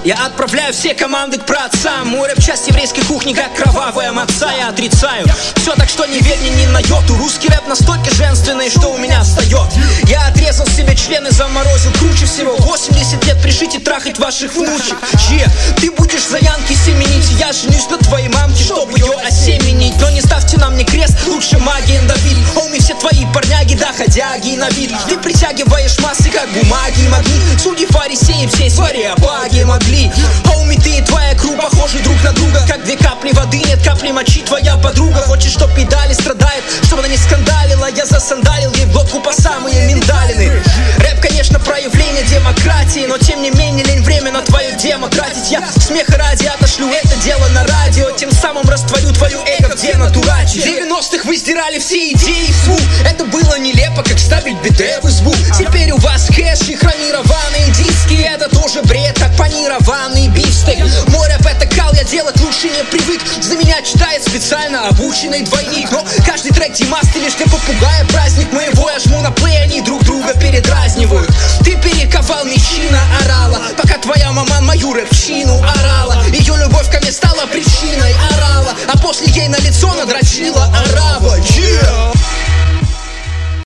Я отправляю все команды к праотцам. Мой рэп часть еврейской кухни, как кровавая маца. Я отрицаю все, так что не верь мне ни на йоту. Русский рэп настолько женственный, что у меня встает. Я отрезал себе члены, заморозил. Круче всего 80 лет пришить и трахать ваших внучек. Ты будешь за Янки семенить, я женюсь на твоей мамке, чтобы ее осеменить. Но не ставьте на мне крест, лучше магия давит. Хоми, все твои парняги, доходяги на вид. Ты притягиваешь массы, как бумаги и магнит. Судьи фарисеи, все свои облаги могли. Хоми, ты и твоя crew похожи друг на друга. Как две капли воды, нет капли мочи. Твоя подруга хочет, чтоб педали страдает, чтобы она не скандалила. Я засандалил ей в глотку по самые миндалины. Рэп, конечно, проявление демократии, но тем не менее лень время на твое демо тратить. Я смеха ради отошлю это дело на радио, тем самым растворю твою эго в денатураче. В 90-х вы сдирали все идеи в СВУ. Это было нелепо, как ставить биты в избу. Теперь у вас кэш и хромированные диски. Это тоже бред, как панированный бифстейк. Мой рэп это кал, я делать лучше не привык. За меня читает специально обученный двойник. Но каждый трек Димас, ты лишь для попугая праздник моего. Я жму на плей, они друг друга передразнивают. Ты перековал мечи на орала, пока твоя мама мою рэпчину орала. Ее любовь ко мне стала причиной